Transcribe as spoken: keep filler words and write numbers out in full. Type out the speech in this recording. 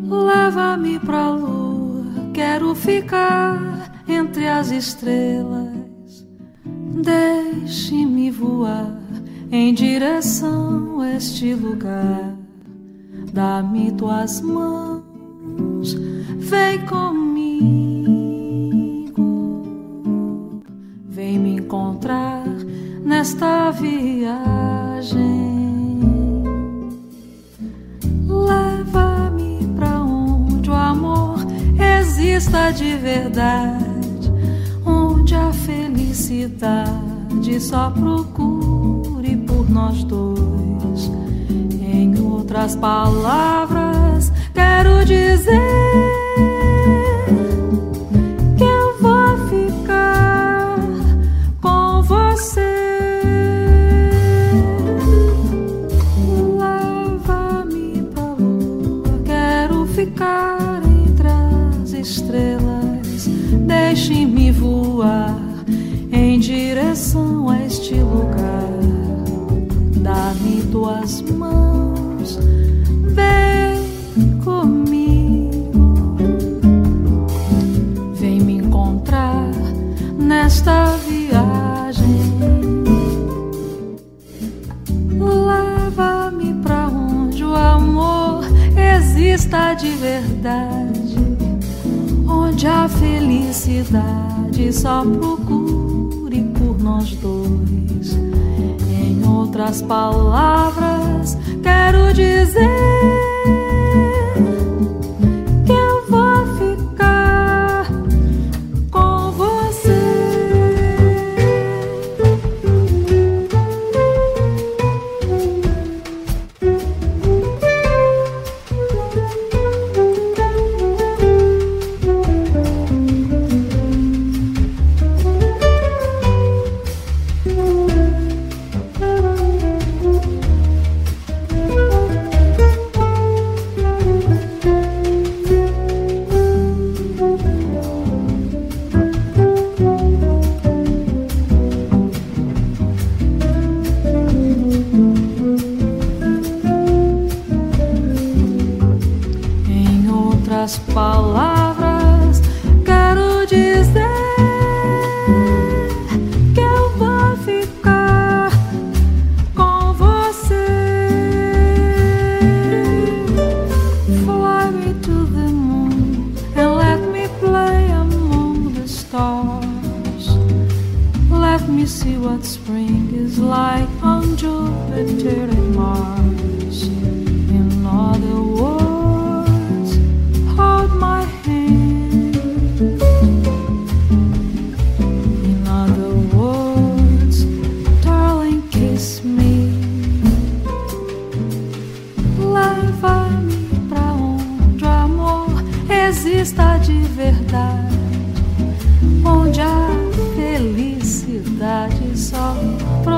Leva-me pra lua, quero ficar entre as estrelas. Deixe-me voar em direção a este lugar. Dá-me tuas mãos, vem comigo. Vem me encontrar nesta viagem. Leva-me pra onde o amor exista de verdade, onde a felicidade só procure por nós dois. Em outras palavras, quero dizer que eu vou ficar com você. Leva-me pra lua, quero ficar entre as estrelas. Deixe-me voar em direção a este lugar. Dá-me tuas mãos, vem comigo. Vem me encontrar nesta viagem. Leva-me pra onde o amor exista de verdade, onde a felicidade só procure por nós dois. Em outras palavras, quero dizer que eu vou ficar com você. Palavras, quero dizer que eu vou ficar com você. Fly me to the moon and let me play among the stars. Let me see what spring is like on Jupiter and Mars. In other words, hold my hand. In other words, darling, kiss me. Leva-me pra onde o amor exista de verdade, onde a felicidade só